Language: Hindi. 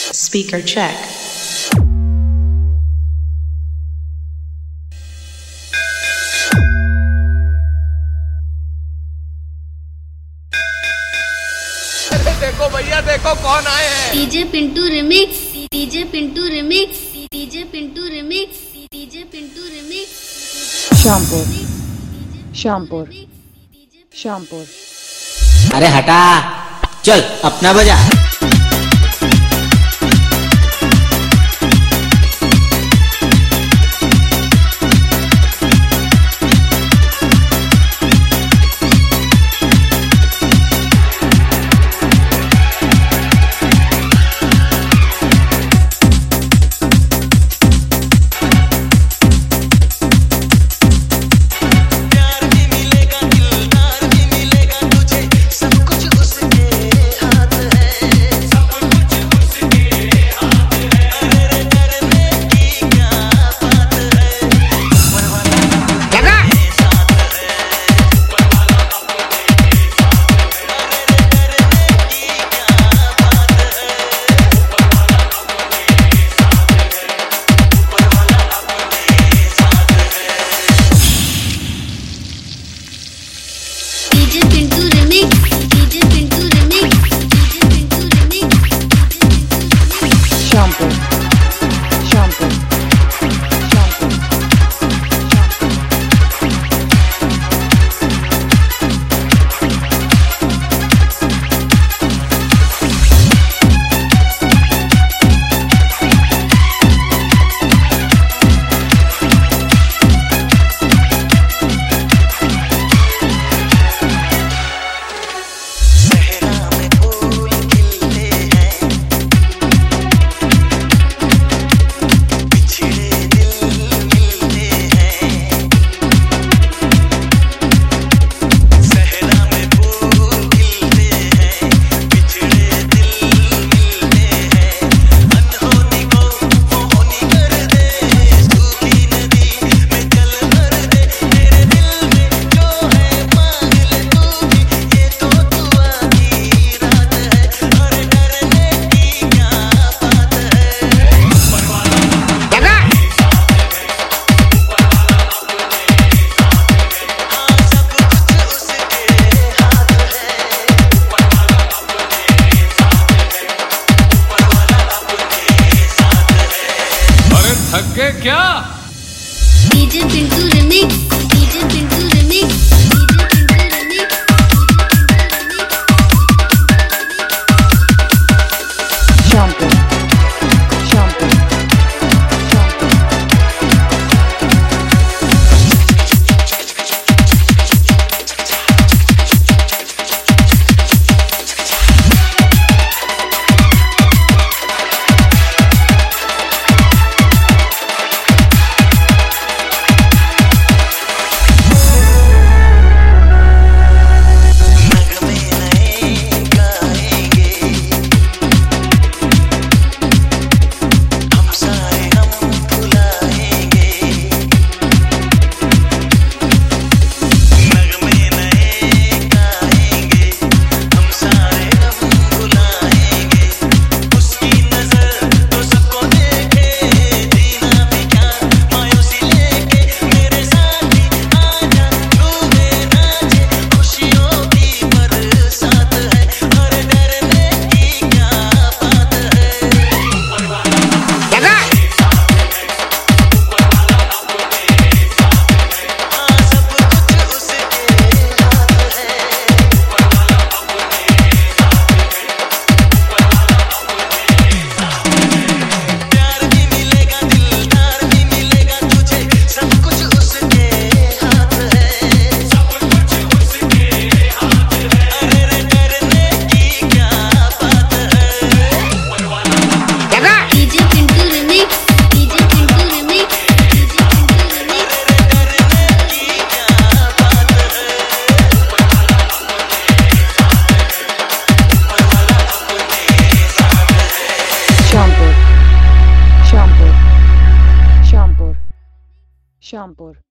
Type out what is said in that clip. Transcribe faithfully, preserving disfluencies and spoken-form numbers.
Speaker check. देखो भैया देखो कौन आए हैं। DJ Pintu remix, DJ Pintu remix, DJ Pintu remix, DJ Pintu remix. Shampur, Shampur, Shampur. अरे हटा, चल अपना बजा। DJ Pintu remix, DJ Pintu remix, DJ Pintu remix. Shampur, Shampur, Shampur. थक गए क्या? DJ Pintu remix, DJ Pintu remix, DJ Pintu remix, Shampur, Shampur, Shampur. Shampur, Shampur.